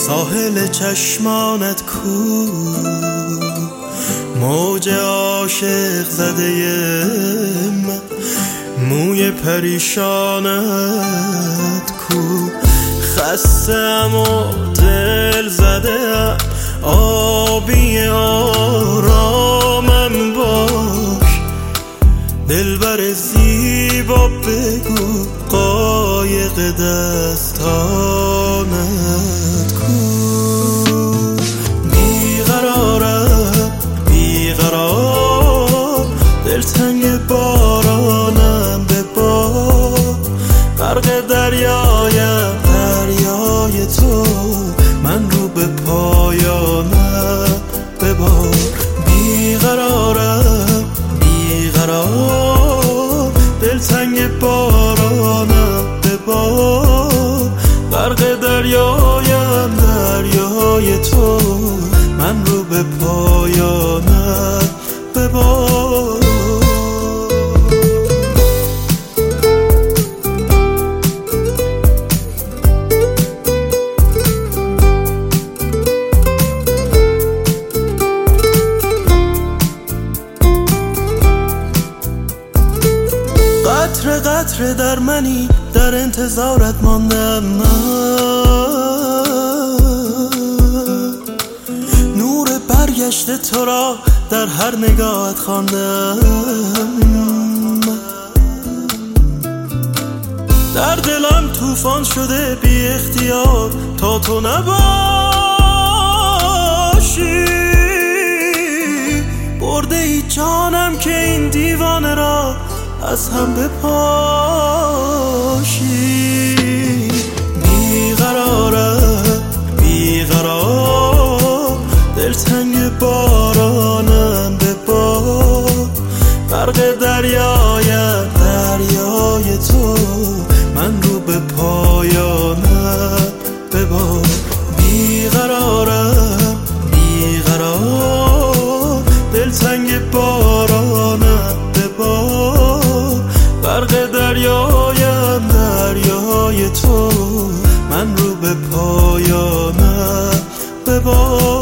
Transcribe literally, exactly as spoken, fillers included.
ساحل چشمانت کو، موج عاشق زده من، موی پریشانت کو. خستم و دل زده، آبی آرامم باش. دلبر زیبا بگو قایق دستانت کو. بیقرارم بیقرار، دلتنگ بارانم به بار. غرق دریایم دریای تو، من رو به پایانم ببار. بیقرارم بیقرار، دلتنگ بارانم به بار. غرق دریایم دریای تو، من رو به پایانم ببار. قطره قطره در منی، در انتظارت ماندم من. نور برگشته تو را در هر نگاهت خواندم. در دلم طوفان شده بی اختیار، تا تو نباشی. برده ای جانم که این دیوانه را از هم بپاشی. بیقرارم بیقرار، دلتنگ بارانم به بار. غرق دریایم دریای تو، من رو به پایانم ببار. بیقرارم بیقرار، دلتنگ بارانم به بار. غرق دریایم دریای تو، من رو به پایانم ببار.